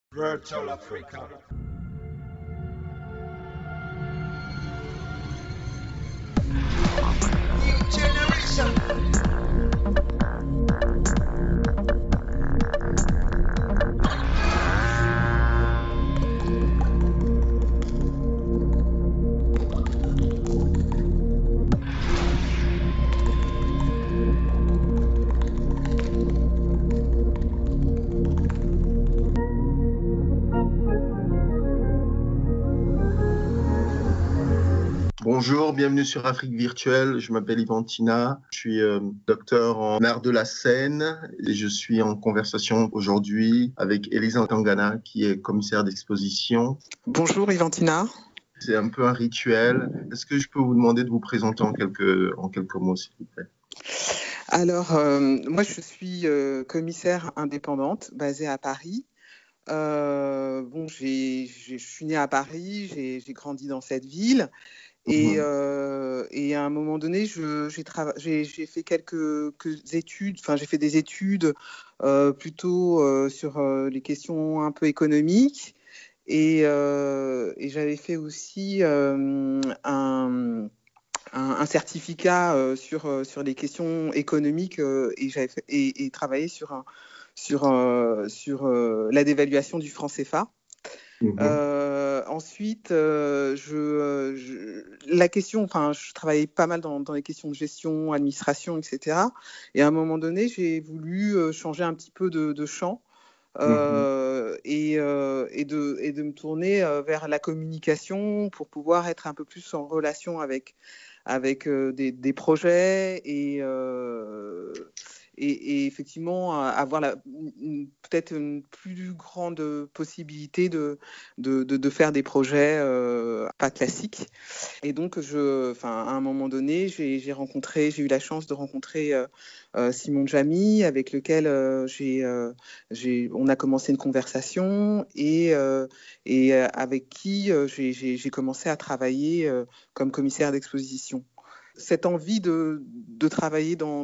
Virtual Africa. New generation. Bonjour, bienvenue sur Afrique Virtuelle. Je m'appelle Ivantina. Je suis docteur en art de la scène et je suis en conversation aujourd'hui avec Elisa Tangana, qui est commissaire d'exposition. Bonjour Ivantina. C'est un peu un rituel. Est-ce que je peux vous demander de vous présenter en quelques mots, s'il vous plaît? Alors, moi je suis commissaire indépendante basée à Paris. Je suis née à Paris, j'ai grandi dans cette ville. Et à un moment donné, j'ai fait quelques études, enfin j'ai fait des études plutôt sur les questions un peu économiques et j'avais fait aussi un certificat sur les questions économiques et travaillé sur la dévaluation du franc CFA. Ensuite, la question, enfin, je travaillais pas mal dans les questions de gestion, administration, etc. Et à un moment donné, j'ai voulu changer un petit peu de champ et de me tourner vers la communication pour pouvoir être un peu plus en relation avec des projets et effectivement avoir peut-être une plus grande possibilité de faire des projets pas classiques. Et donc, à un moment donné, j'ai eu la chance de rencontrer Simon Jamy, avec lequel on a commencé une conversation et avec qui j'ai commencé à travailler comme commissaire d'exposition. Cette envie de travailler dans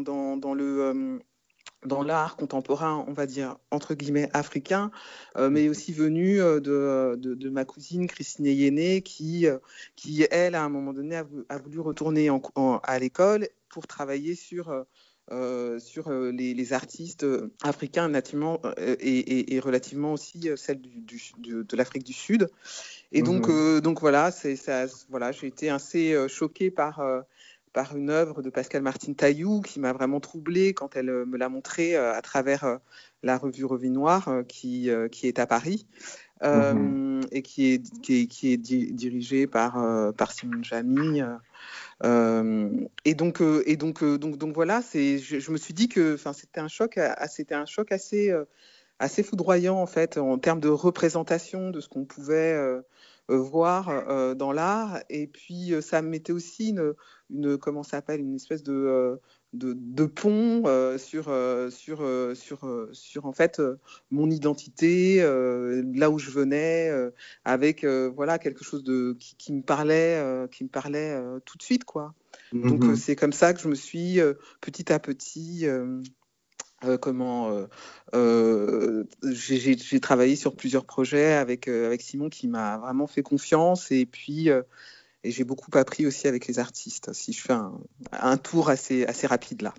l'art contemporain, on va dire, entre guillemets, africain, mais aussi venue de ma cousine Christine Yéné, qui, elle, à un moment donné, a voulu retourner à l'école pour travailler sur les artistes africains nativement, et relativement aussi celles de l'Afrique du Sud. Et donc voilà, j'ai été assez choquée par une œuvre de Pascale Martine Tailloux qui m'a vraiment troublée quand elle me l'a montrée à travers la revue Revue Noire qui est à Paris et qui est dirigée par Simon Jamy. Et donc voilà, je me suis dit que c'était un choc assez foudroyant en fait en termes de représentation de ce qu'on pouvait voir dans l'art, et puis ça me mettait aussi une espèce de pont sur en fait mon identité, là où je venais, avec voilà quelque chose qui me parlait tout de suite quoi. Donc c'est comme ça que je me suis petit à petit j'ai travaillé sur plusieurs projets avec Simon, qui m'a vraiment fait confiance, et puis et j'ai beaucoup appris aussi avec les artistes, si je fais un tour assez rapide là.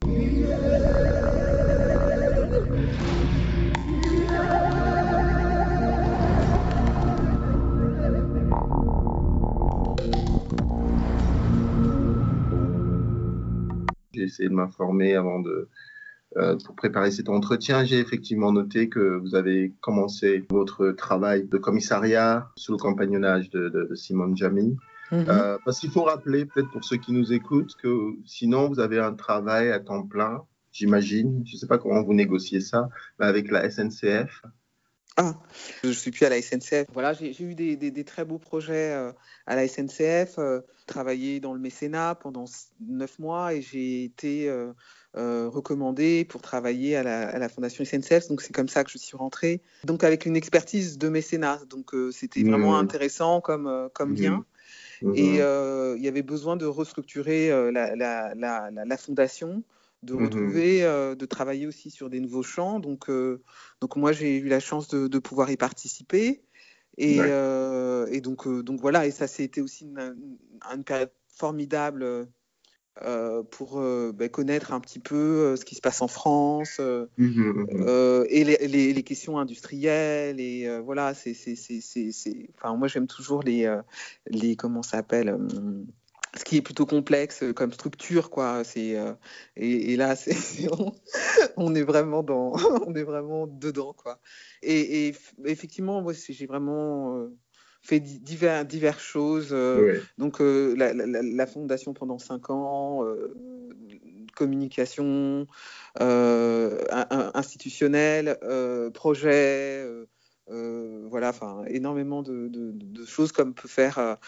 J'ai essayé de m'informer pour préparer cet entretien. J'ai effectivement noté que vous avez commencé votre travail de commissariat sous le compagnonnage de Simon Jamy. Parce qu'il faut rappeler, peut-être pour ceux qui nous écoutent, que sinon vous avez un travail à temps plein, j'imagine. Je ne sais pas comment vous négociez ça, mais avec la SNCF. Je ne suis plus à la SNCF. Voilà, j'ai eu des très beaux projets à la SNCF, travaillé dans le mécénat pendant 9 mois, et j'ai été recommandée pour travailler à la Fondation SNCF. Donc c'est comme ça que je suis rentrée. Donc avec une expertise de mécénat. Donc c'était vraiment intéressant comme lien. Et il y avait besoin de restructurer la fondation retrouver, de travailler aussi sur des nouveaux champs. Donc moi, j'ai eu la chance de pouvoir y participer. Et donc voilà, et ça, c'était aussi une période formidable pour connaître un petit peu ce qui se passe en France et les questions industrielles. Et voilà, enfin, moi, j'aime toujours comment ça s'appelle ce qui est plutôt complexe comme structure, quoi. Et là, on est vraiment on est vraiment dedans, quoi. Et effectivement, moi, j'ai vraiment fait diverses choses. Donc, la fondation pendant 5 ans, communication institutionnelle, projet. Voilà, enfin, énormément de choses comme peut faire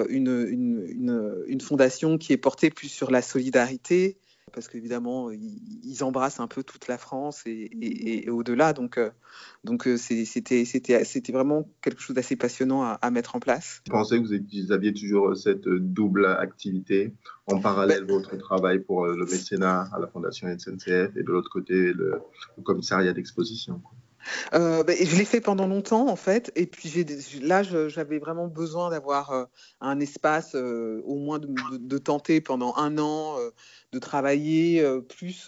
une fondation qui est portée plus sur la solidarité, parce qu'évidemment, ils embrassent un peu toute la France et au-delà. Donc c'était vraiment quelque chose d'assez passionnant à mettre en place. Je pensais que vous aviez toujours cette double activité, en parallèle votre travail pour le mécénat à la Fondation SNCF et de l'autre côté le commissariat d'exposition. Je l'ai fait pendant longtemps, en fait, et puis là, j'avais vraiment besoin d'avoir un espace, au moins de tenter pendant 1 an, de travailler plus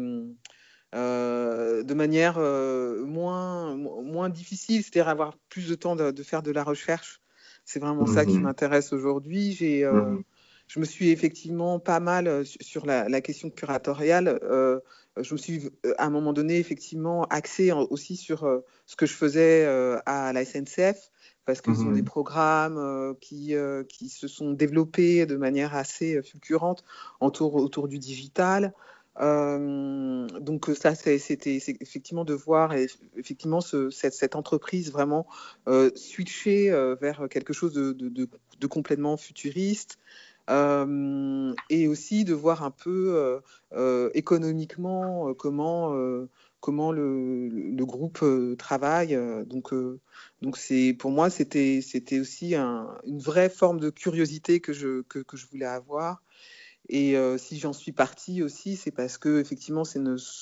de manière moins difficile, c'est-à-dire avoir plus de temps de faire de la recherche. C'est vraiment ça qui m'intéresse aujourd'hui. Je me suis effectivement pas mal sur la question curatoriale. Je me suis à un moment donné effectivement axée aussi sur ce que je faisais à la SNCF, parce qu'ils ont des programmes qui se sont développés de manière assez fulgurante autour du digital. Donc ça, c'était effectivement de voir effectivement cette entreprise vraiment switcher vers quelque chose de complètement futuriste. Et aussi de voir un peu économiquement comment le groupe travaille. Donc pour moi, c'était aussi une vraie forme de curiosité que je voulais avoir. Et si j'en suis partie aussi, c'est parce que effectivement, c'est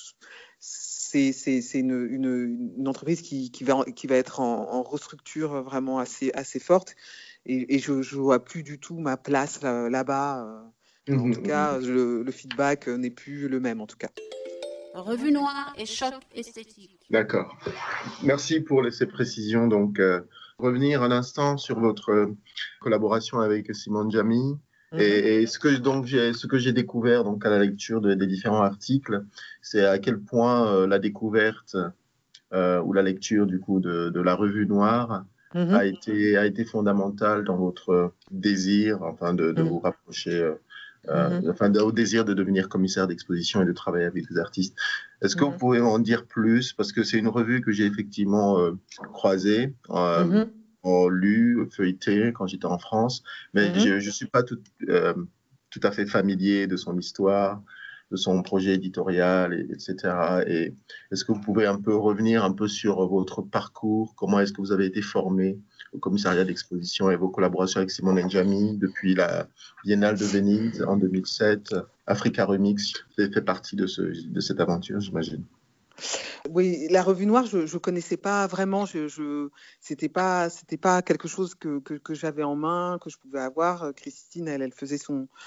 une entreprise qui va être en restructure vraiment assez forte. Et je ne vois plus du tout ma place là-bas. En tout cas, le feedback n'est plus le même, en tout cas. Revue Noire et Choc esthétique. D'accord. Merci pour ces précisions. Donc, revenir un instant sur votre collaboration avec Simone Jamy. Et ce que j'ai découvert donc à la lecture des différents articles, c'est à quel point la découverte ou la lecture du coup de la Revue Noire a été fondamentale dans votre désir, enfin de vous rapprocher, au désir de devenir commissaire d'exposition et de travailler avec des artistes. Est-ce que vous pouvez en dire plus, parce que c'est une revue que j'ai effectivement croisée. Lu, feuilleté quand j'étais en France, mais je ne suis pas tout à fait familier de son histoire, de son projet éditorial, etc. Et est-ce que vous pouvez un peu revenir un peu sur votre parcours, comment est-ce que vous avez été formé au commissariat d'exposition et vos collaborations avec Simone Jamy depuis la Biennale de Venise en 2007, Africa Remix, vous avez fait partie de cette aventure, j'imagine. Oui, la Revue Noire, je ne connaissais pas vraiment. C'était pas quelque chose que j'avais en main, que je pouvais avoir. Christine, elle faisait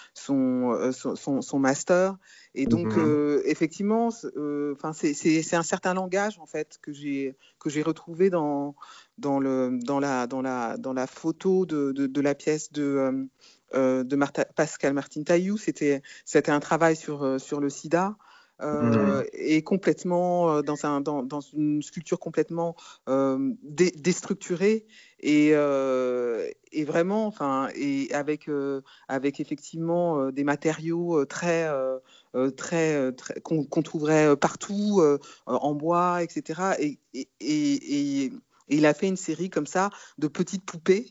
son master. Et donc, effectivement, c'est un certain langage, en fait, que j'ai retrouvé dans la photo de la pièce de Pascal Martin Taillou. C'était un travail sur le sida. Et complètement dans une sculpture complètement déstructurée et vraiment, enfin, et avec effectivement des matériaux très qu'on trouverait partout en bois, etc. Et il a fait une série comme ça de petites poupées.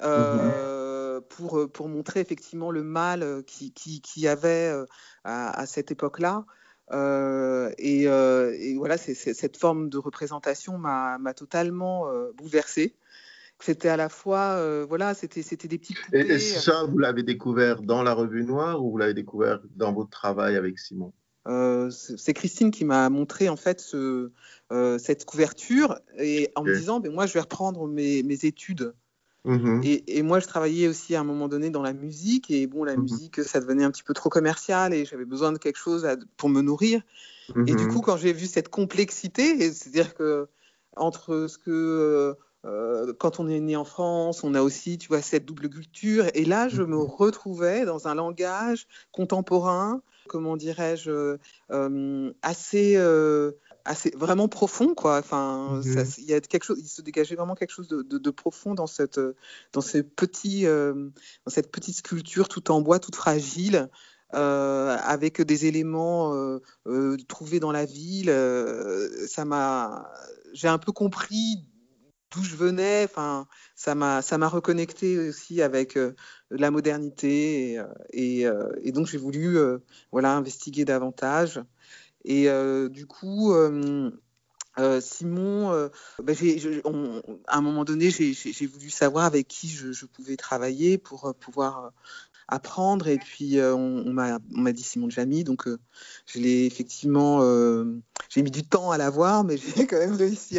Pour montrer effectivement le mal qu'il y avait à cette époque-là. Et voilà, cette forme de représentation m'a totalement bouleversée. C'était à la fois, voilà, c'était des petites poupées. Et ça, vous l'avez découvert dans la Revue Noire ou vous l'avez découvert dans votre travail avec Simon? c'est Christine qui m'a montré en fait cette couverture et en me Ok. disant, ben moi je vais reprendre mes études. Mhm. Et moi, je travaillais aussi à un moment donné dans la musique. Et bon, la Mhm. musique, ça devenait un petit peu trop commercial et j'avais besoin de quelque chose pour me nourrir. Et du coup, Mhm. quand j'ai vu cette complexité, c'est-à-dire que entre ce que quand on est né en France, on a aussi, tu vois, cette double culture. Et là, je me retrouvais dans un langage contemporain, comment dirais-je, assez vraiment profond, quoi. Enfin, Mhm. il y a quelque chose, il se dégageait vraiment quelque chose de profond dans dans cette petite sculpture toute en bois, toute fragile. Avec des éléments trouvés dans la ville, j'ai un peu compris d'où je venais. Enfin, ça m'a reconnecté aussi avec la modernité et donc j'ai voulu voilà investiguer davantage. Et du coup. Simon, ben à un moment donné, j'ai voulu savoir avec qui je pouvais travailler pour pouvoir apprendre. Et puis, on m'a dit Simon Jamy. Donc, je l'ai effectivement, j'ai mis du temps à la voir, mais j'ai quand même réussi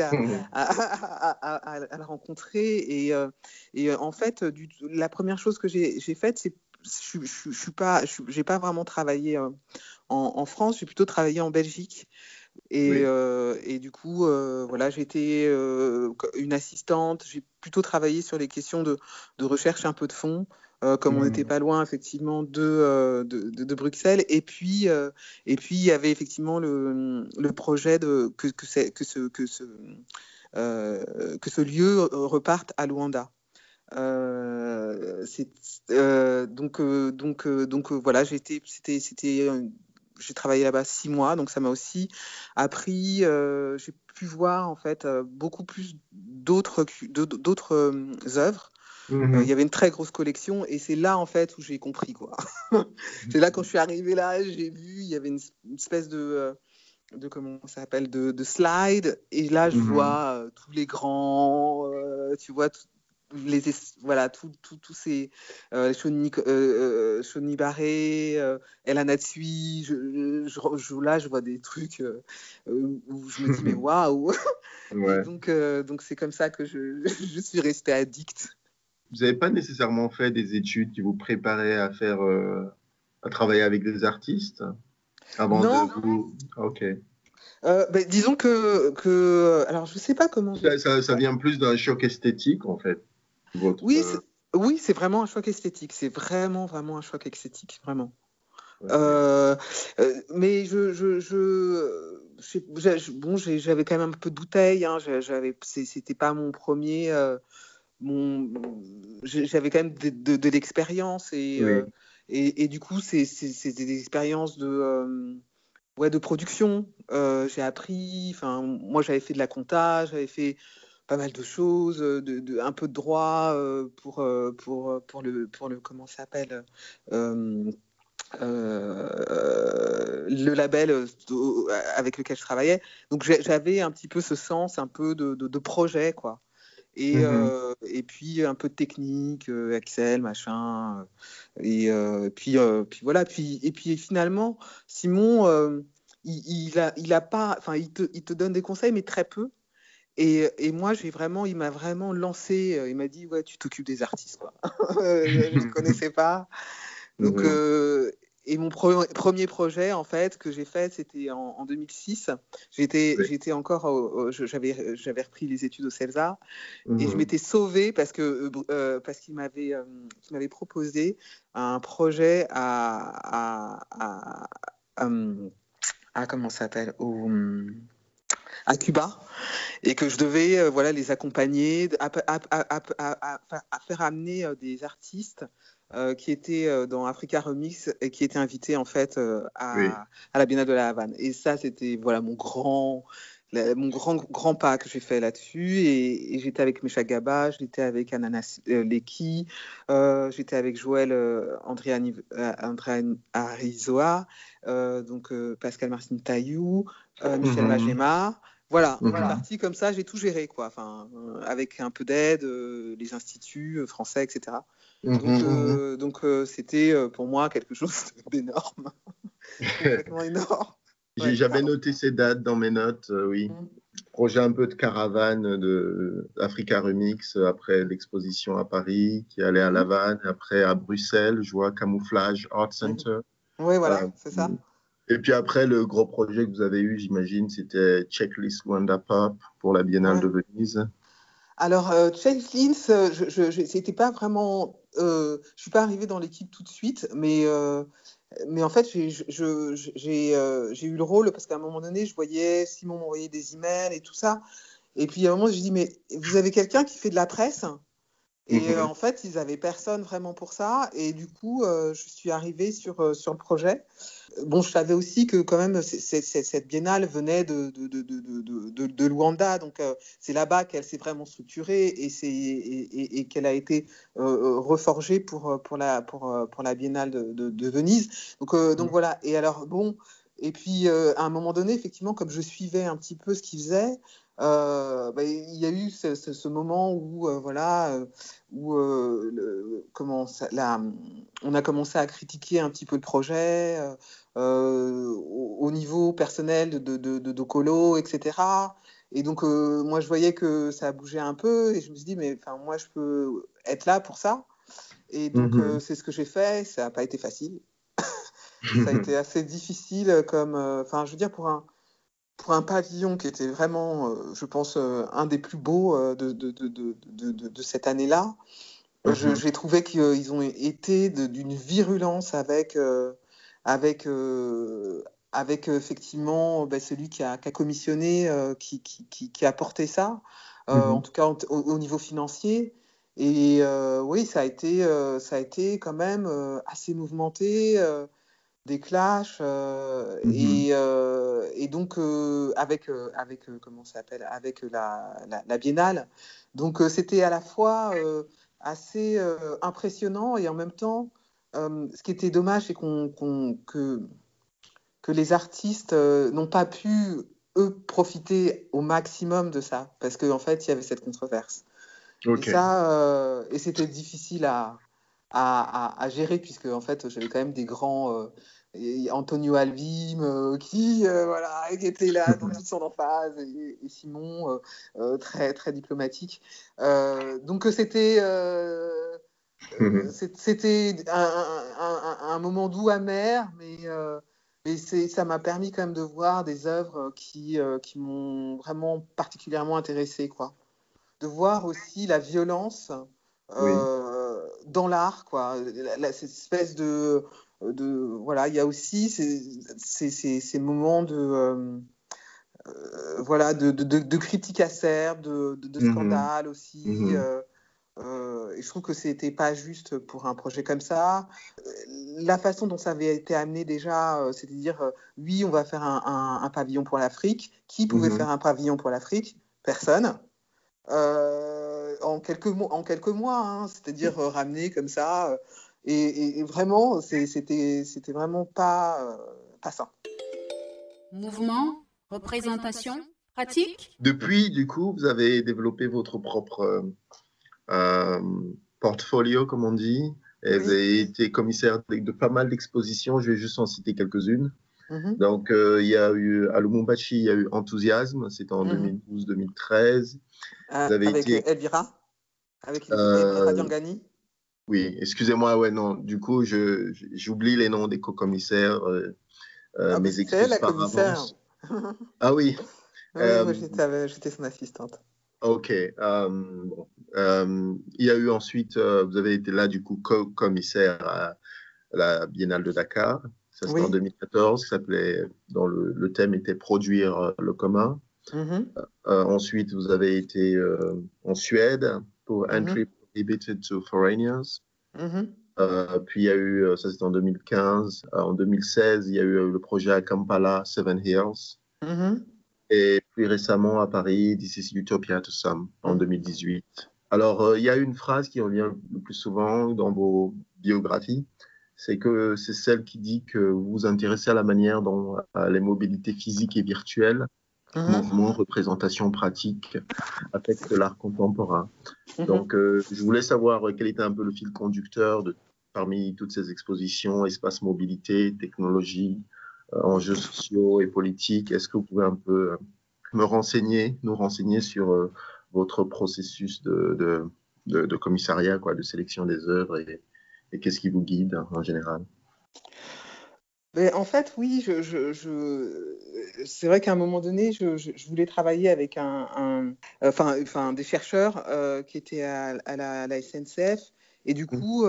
à la rencontrer. Et en fait, la première chose que j'ai faite, c'est j'ai pas vraiment travaillé en France, j'ai plutôt travaillé en Belgique. Oui. Et du coup, voilà, j'ai été une assistante. J'ai plutôt travaillé sur les questions de recherche un peu de fond, comme on n'était Mhm. pas loin effectivement de Bruxelles. Et puis, il y avait effectivement le projet que ce lieu reparte à Luanda. C'est, voilà, j'ai travaillé là-bas 6 mois, donc ça m'a aussi appris. J'ai pu voir en fait beaucoup plus d'autres œuvres. Il y Mhm. avait une très grosse collection et c'est là en fait où j'ai compris quoi. C'est là quand je suis arrivée là, j'ai vu il y avait une espèce de comment ça s'appelle de slide et là je Mhm. vois tous les grands, tu vois voilà tous ces Shoni Barré, Ella Natsui, là je vois des trucs où je me dis mais waouh. Et Ouais. donc c'est comme ça que je suis restée addict. Vous n'avez pas nécessairement fait des études qui vous préparaient à faire, à travailler avec des artistes avant de Non, vous. Ok. ben, disons alors je sais pas comment j'ai Ça vient plus d'un choc esthétique, en fait. Votre. oui oui, c'est vraiment un choc esthétique, c'est vraiment vraiment un choc esthétique, vraiment. Ok. Euh, mais bon, j'avais quand même un peu de bouteille, hein, c'était pas mon premier, j'avais quand même de l'expérience Oui. et du coup, c'est des expériences ouais, de production. J'ai appris, enfin, moi j'avais fait de la compta, j'avais fait pas mal de choses, un peu de droit pour le, comment ça s'appelle euh, le label avec lequel je travaillais. Donc j'avais un petit peu ce sens un peu de projet, quoi. Mhm. Et puis un peu de technique, Excel, machin. Puis voilà. Et puis finalement, Simon, il a pas, enfin, il te donne des conseils, mais très peu. Et moi, il m'a vraiment lancé. Il m'a dit, ouais, tu t'occupes des artistes, quoi. Je ne connaissais pas. Donc, Mhm. et mon premier projet, en fait, que j'ai fait, c'était en 2006. Oui. J'étais encore, j'avais repris les études au CELSA et je Mhm. m'étais sauvée parce qu'il m'avait proposé un projet comment ça s'appelle à Cuba et que je devais voilà les accompagner à faire amener des artistes qui étaient dans Africa Remix et qui étaient invités en fait Oui. à la Biennale de la Havane. Et ça, c'était voilà mon grand pas que j'ai fait là-dessus. Et j'étais avec Mesha Gaba, j'étais avec Ananas Leki, j'étais avec Joël André Arizoa, Pascal Martin Taillou, Michel Mhm. Magema. Voilà, on est Mhm. parti comme ça, j'ai tout géré, quoi. Enfin, avec un peu d'aide, les instituts français, etc. Mhm. Mhm. Donc c'était pour moi quelque chose d'énorme. complètement énorme. Ouais, J'avais pardon. noté ces dates dans mes notes, oui. Mm. Projet un peu de caravane de Africa Remix après l'exposition à Paris, qui allait à La Mhm. Havane, après à Bruxelles, je vois Camouflage Art Mhm. Center. Oui, Euh, voilà, c'est ça. et puis après, le gros projet que vous avez eu, j'imagine, c'était Checklist Wanda Pop pour la Biennale Ouais. de Venise. Alors, Chase Lins, c'était pas vraiment. Je suis pas arrivée dans l'équipe tout de suite, mais en fait, j'ai eu le rôle parce qu'à un moment donné, je voyais Simon m'envoyer des emails et tout ça. Et puis à un moment, je dis, mais vous avez quelqu'un qui fait de la presse? Et Mhm, en fait, ils avaient personne vraiment pour ça. Et du coup, je suis arrivée sur le projet. Bon, je savais aussi que quand même, cette biennale venait de Luanda. Donc, c'est là-bas qu'elle s'est vraiment structurée et qu'elle a été reforgée pour la biennale de Venise. Donc voilà. Et alors, bon, et puis à un moment donné, effectivement, comme je suivais un petit peu ce qu'ils faisaient, il y a eu ce moment où, voilà, où on a commencé à critiquer un petit peu le projet au niveau personnel de Colo, etc. Et donc, moi, je voyais que ça bougeait un peu et je me suis dit, mais moi, je peux être là pour ça. Et donc, mhm, c'est ce que j'ai fait. Ça n'a pas été facile. Ça a été assez difficile comme, je veux dire, pour un pavillon qui était vraiment, je pense, un des plus beaux de cette année-là. mhm, J'ai trouvé qu'ils ont été d'une virulence avec, euh, avec effectivement celui qui a commissionné, qui a porté ça, en mhm, tout cas au niveau financier. Et oui, ça a été quand même assez mouvementé, des clashs, mhm, et donc comment ça s'appelle, avec la Biennale. Donc c'était à la fois assez impressionnant et en même temps, ce qui était dommage, c'est que les artistes n'ont pas pu, eux, profiter au maximum de ça, parce qu'en fait, il y avait cette controverse. Et Ok. ça, et c'était difficile à gérer, puisque en fait, j'avais quand même des grands, Antonio Alvim, voilà, qui était là dans toute son emphase, et Simon, très, très diplomatique. Donc Mhm, c'était un moment doux, amer, mais ça m'a permis quand même de voir des œuvres qui m'ont vraiment particulièrement intéressé, quoi. De voir aussi la violence Oui. dans l'art, quoi. Cette espèce voilà, il y a aussi ces moments voilà, de critique acerbe, de Mhm, scandale aussi. mhm, Et je trouve que c'était pas juste pour un projet comme ça. La façon dont ça avait été amené déjà, c'est-à-dire, oui, on va faire un pavillon pour l'Afrique. Qui pouvait mhm. faire un pavillon pour l'Afrique? Personne. En quelques mois, hein, c'est-à-dire ramener comme ça. Et vraiment, c'était vraiment pas ça. Mouvement, représentation, pratique. Depuis, du coup, vous avez développé votre propre euh, portfolio, comme on dit, et vous Oui. avez été commissaire de pas mal d'expositions. Je vais juste en citer quelques-unes. Mhm, Donc, il y a eu à Lumumbashi, il y a eu Enthousiasme, c'était en mhm. 2012-2013. Vous avez Avec été, Elvira, avec Elvira euh, Diangani. oui, excusez-moi, ouais, non, du coup, j'oublie les noms des co-commissaires, Ah, bah, mes c'était elle, excuses la par commissaire. avance. Ah oui, Oui, moi euh, j'étais son assistante. ok. Bon. Il y a eu ensuite, vous avez été là, du coup, co-commissaire à la Biennale de Dakar. Ça, c'était en Oui. 2014, qui s'appelait, dont le thème était Produire le commun. Mhm, Ensuite, vous avez été en Suède pour Entry mhm, Prohibited to Foreigners. mhm, Puis il y a eu, ça c'était en 2015. En 2016, il y a eu le projet à Kampala, Seven Hills. mhm, Et plus récemment à Paris, This is Utopia to Some, en mhm. 2018. Alors, il y a une phrase qui revient le plus souvent dans vos biographies, c'est que c'est celle qui dit que vous vous intéressez à la manière dont les mobilités physiques et virtuelles, Mhm, mouvements, représentations pratiques, affectent l'art contemporain. mhm. Donc, je voulais savoir quel était un peu le fil conducteur parmi toutes ces expositions, espace mobilité, technologie. enjeux sociaux et politiques. Est-ce que vous pouvez un peu nous renseigner sur votre processus de commissariat, quoi, de sélection des œuvres et qu'est-ce qui vous guide en général? Mais en fait, oui, c'est vrai qu'à un moment donné, je voulais travailler avec des chercheurs qui étaient à la SNCF. Et du coup,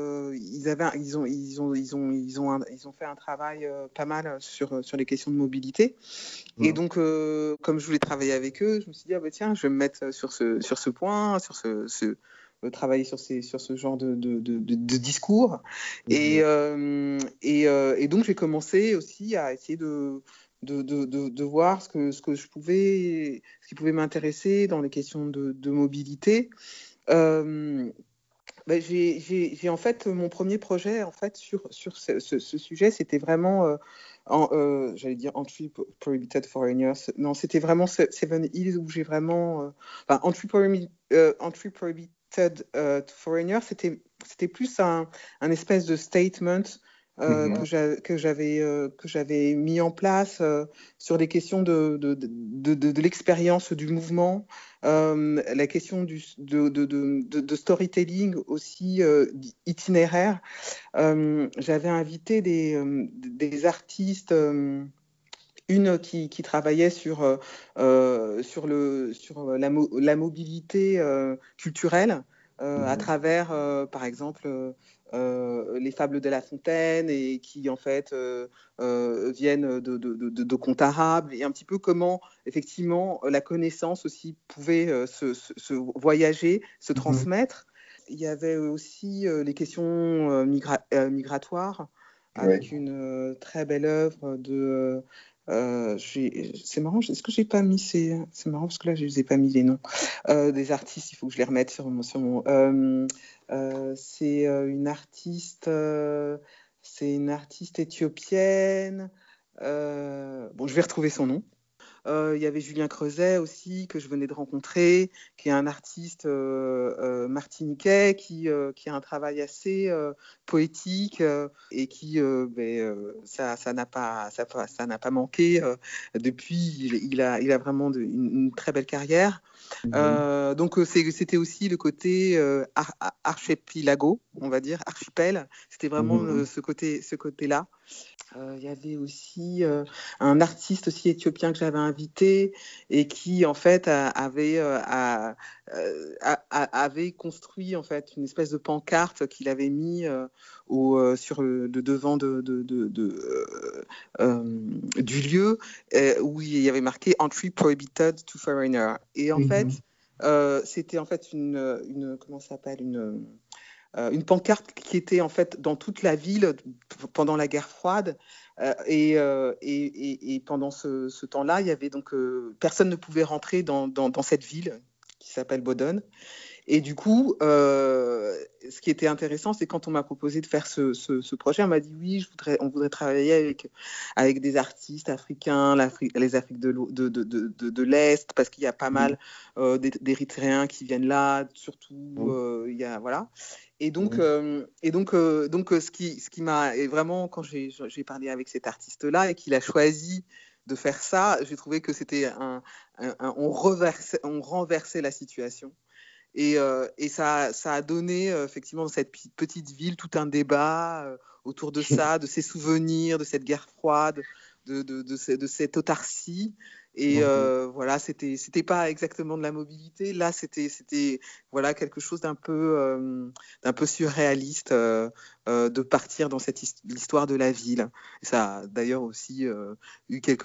ils ont fait un travail pas mal sur les questions de mobilité. Et donc, comme je voulais travailler avec eux, je me suis dit, ah bah tiens, je vais me mettre sur ce point, travailler sur ce genre de discours. Et donc, j'ai commencé aussi à essayer de voir ce qui pouvait m'intéresser dans les questions de mobilité. J'ai en fait mon premier projet en fait sur ce sujet, c'était vraiment j'allais dire Entry Prohibited Foreigners. Non, c'était vraiment Seven Hills où j'ai vraiment Entry Prohibited Foreigners, c'était plus un espèce de statement que j'avais mis en place sur les questions de l'expérience du mouvement, la question de storytelling aussi itinéraire. J'avais invité des artistes, une qui travaillait sur la mobilité culturelle à travers, par exemple, les fables de La Fontaine et qui, en fait, viennent de contes arabes et un petit peu comment, effectivement, la connaissance aussi pouvait se voyager, se transmettre. Il y avait aussi les questions migratoires avec une très belle œuvre de... c'est marrant, est-ce que j'ai pas mis c'est marrant parce que là je les ai pas mis les noms des artistes, il faut que je les remette sur mon c'est une artiste éthiopienne, bon je vais retrouver son nom. Il y avait Julien Creuset aussi, que je venais de rencontrer, qui est un artiste martiniquais, qui a un travail assez poétique et qui, ça n'a pas manqué. Depuis, il a vraiment une très belle carrière. Donc, c'était aussi le côté archipelago, on va dire, archipel. C'était vraiment ce côté-là. Il y avait aussi un artiste aussi éthiopien que j'avais invité et qui en fait avait construit en fait une espèce de pancarte qu'il avait mis sur le devant du lieu où il y avait marqué Entry Prohibited to Foreigner. Et en fait, c'était en fait comment ça s'appelle une pancarte qui était en fait dans toute la ville pendant la guerre froide. Et pendant ce temps-là, il y avait donc personne ne pouvait rentrer dans cette ville qui s'appelle Bodø. Et du coup, ce qui était intéressant, c'est quand on m'a proposé de faire ce projet, on m'a dit oui, on voudrait travailler avec des artistes africains, les Afriques de l'Est, parce qu'il y a pas mal d'Érythréens qui viennent là, surtout, il y a, voilà. Et donc, ce qui m'a vraiment, quand j'ai parlé avec cet artiste-là et qu'il a choisi de faire ça, j'ai trouvé que c'était on renversait la situation. Et ça a donné effectivement dans cette petite ville tout un débat autour de ça, de ses souvenirs, de cette guerre froide, de cette autarcie. Et voilà, c'était pas exactement de la mobilité. Là, c'était voilà quelque chose d'un peu surréaliste de partir dans l'histoire de la ville. Et ça a d'ailleurs aussi eu quelques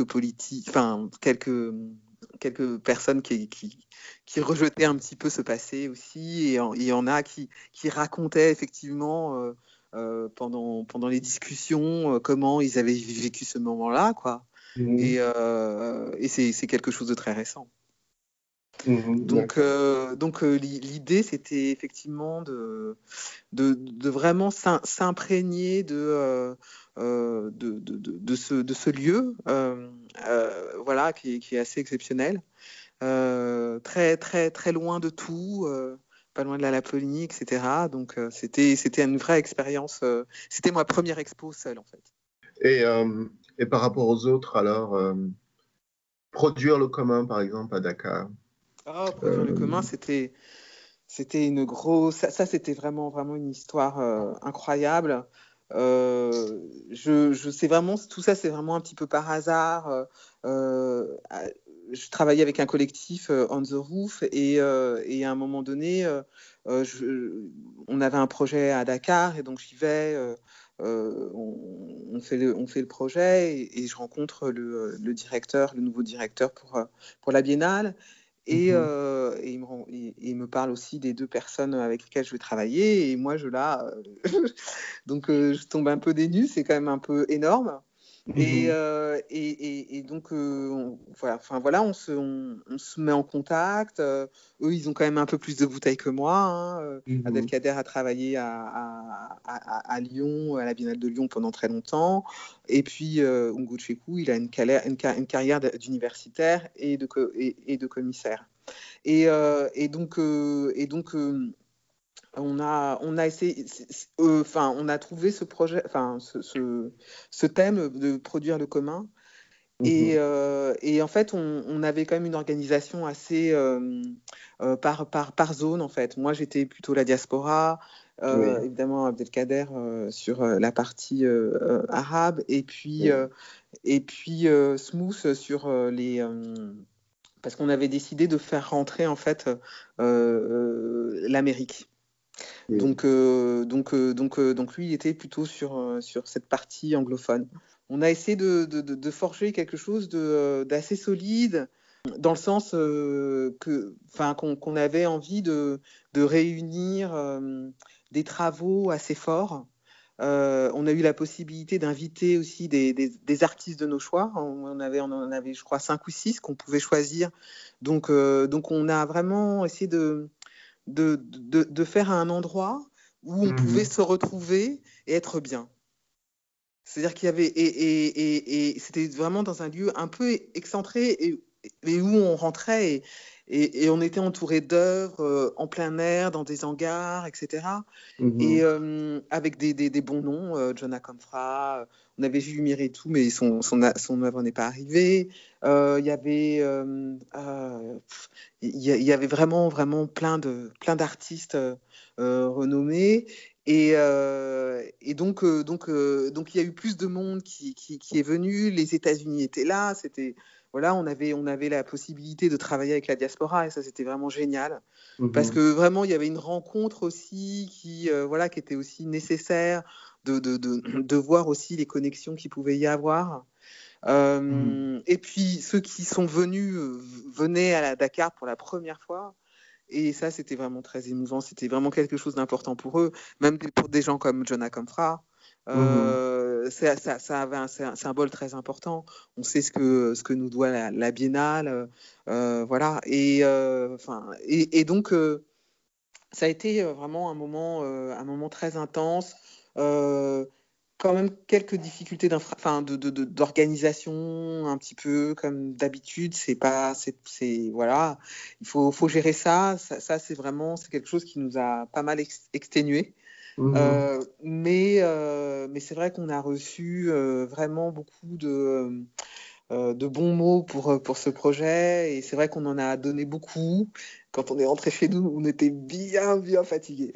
quelques personnes qui rejetaient un petit peu ce passé aussi, et il y en a qui racontaient effectivement pendant les discussions comment ils avaient vécu ce moment-là, quoi. Et c'est quelque chose de très récent. Donc l'idée, c'était effectivement de vraiment s'imprégner de ce lieu, voilà, qui est assez exceptionnel, très très très loin de tout, pas loin de la Laponie, etc. Donc c'était une vraie expérience. C'était ma première expo seule, en fait. Et Et par rapport aux autres, alors, produire le commun, par exemple, à Dakar. Produire le commun, c'était une grosse. Ça, c'était vraiment, vraiment une histoire incroyable. Je sais vraiment, tout ça, c'est vraiment un petit peu par hasard. Je travaillais avec un collectif On the Roof et à un moment donné, on avait un projet à Dakar et donc j'y vais. On fait le projet et je rencontre le directeur, le nouveau directeur pour la Biennale. Et, Mhm. il me parle aussi des deux personnes avec lesquelles je vais travailler. Et moi, donc, je tombe un peu des nues. C'est quand même un peu énorme. Mhm. Et donc, voilà, enfin, voilà, on se met en contact. Eux, ils ont quand même un peu plus de bouteilles que moi, hein. Mhm. Abdelkader a travaillé à Lyon, à la Biennale de Lyon pendant très longtemps. Et puis, Ungo Chekou, il a une carrière d'universitaire et de commissaire. Donc, on a essayé, enfin, on a trouvé ce projet, enfin, ce thème de produire le commun. Mhm. Et en fait, on avait quand même une organisation assez par zone, en fait. Moi, j'étais plutôt la diaspora, Oui. évidemment Abdelkader sur la partie arabe, Oui. et puis Smooth sur parce qu'on avait décidé de faire rentrer, en fait, l'Amérique. Oui. Donc lui, il était plutôt sur cette partie anglophone. On a essayé de forger quelque chose d'assez solide, dans le sens qu'on avait envie de réunir des travaux assez forts. On a eu la possibilité d'inviter aussi des artistes de nos choix. On en avait, je crois, 5 ou 6 qu'on pouvait choisir. Donc on a vraiment essayé de faire un endroit où on pouvait Mhm. se retrouver et être bien. C'est-à-dire qu'il y avait et c'était vraiment dans un lieu un peu excentré et où on rentrait et on était entouré d'œuvres en plein air, dans des hangars, etc. Et Mhm. avec des bons noms, Jonah Confra, on avait Jules Miret et tout, mais son œuvre n'est pas arrivée. Il y avait, il y avait vraiment, vraiment plein d'artistes renommés. Donc, il y a eu plus de monde qui est venu. Les États-Unis étaient là. Voilà, on avait la possibilité de travailler avec la diaspora et ça, c'était vraiment génial. Parce Mhm. que vraiment, il y avait une rencontre aussi voilà, qui était aussi nécessaire de voir aussi les connexions qu'il pouvait y avoir. Mhm. Et puis, ceux qui sont venus venaient à la Dakar pour la première fois. Et ça, c'était vraiment très émouvant. C'était vraiment quelque chose d'important pour eux, même pour des gens comme Jonah Confra. Mhm. Ça avait un symbole très important. On sait ce que nous doit la Biennale. Voilà. Et donc, ça a été vraiment un moment très intense. Euh, Quand même quelques difficultés d'organisation, un petit peu comme d'habitude. Voilà, faut gérer ça. Ça, c'est quelque chose qui nous a pas mal exténué. Mhm. Mais c'est vrai qu'on a reçu vraiment beaucoup de bons mots pour ce projet. Et c'est vrai qu'on en a donné beaucoup. Quand on est rentré chez nous, on était bien, bien fatigués.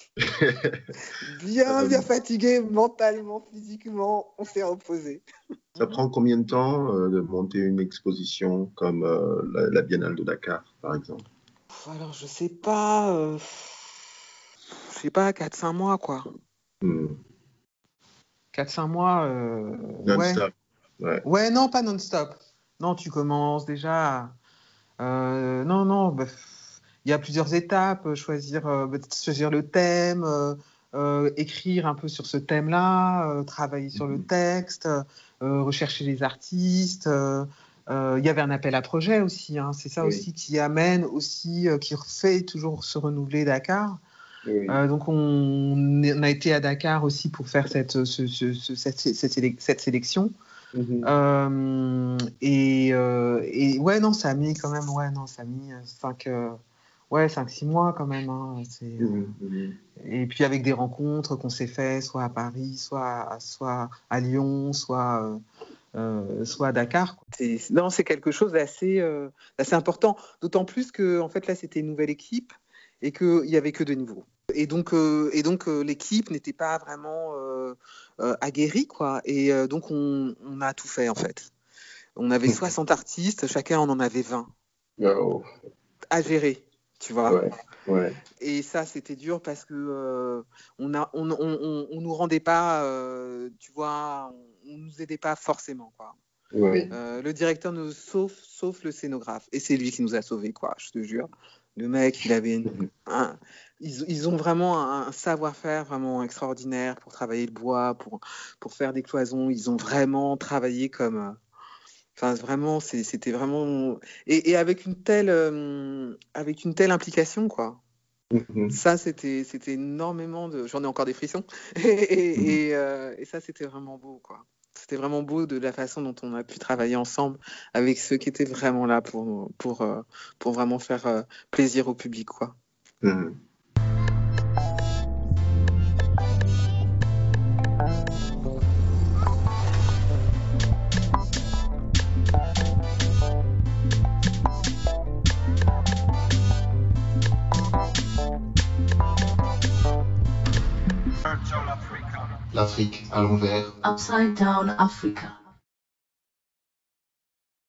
Bien, Euh, bien fatigués, mentalement, physiquement. On s'est reposé. Ça prend combien de temps de monter une exposition comme la Biennale de Dakar, par exemple? Alors, je sais pas, 4-5 mois, quoi. Hmm. 4-5 mois, ouais. Non-stop. Ouais. Ouais, non, pas non-stop. Non, tu commences déjà. Non, non, il y a plusieurs étapes. Choisir le thème, écrire un peu sur ce thème-là, travailler sur le Mhm. texte, rechercher les artistes. Il y avait un appel à projet aussi, hein. C'est ça Oui. aussi qui amène aussi, qui fait toujours se renouveler Dakar. Oui. Donc on a été à Dakar aussi pour faire cette sélection. Mhm. Et ouais, non, ça a mis quand même, ouais, non, ça a mis 5-6 mois quand même, hein. Mhm. Mhm. Et puis avec des rencontres qu'on s'est fait, soit à Paris, soit à Lyon, soit soit à Dakar, quoi. Non, c'est quelque chose d'assez important. D'autant plus que en fait là, c'était une nouvelle équipe et qu'il n'y avait que de nouveaux. Et donc l'équipe n'était pas vraiment aguerrie, quoi. Et donc on a tout fait en fait. On avait 60 artistes, chacun on en avait 20 à gérer, tu vois. Ouais. Et ça, c'était dur parce que on nous rendait pas, tu vois, on nous aidait pas forcément, quoi. Ouais. Le directeur sauf le scénographe, et c'est lui qui nous a sauvés, quoi. Je te jure. Le mec, il avait ils ont vraiment un savoir-faire vraiment extraordinaire pour travailler le bois, pour faire des cloisons. Ils ont vraiment travaillé comme enfin, vraiment, c'était vraiment et avec une telle implication, quoi. Ça, c'était énormément de. J'en ai encore des frissons. Et ça, c'était vraiment beau, quoi. C'était vraiment beau de la façon dont on a pu travailler ensemble avec ceux qui étaient vraiment là pour vraiment faire plaisir au public, quoi. L'Afrique à l'envers. Upside Down Africa.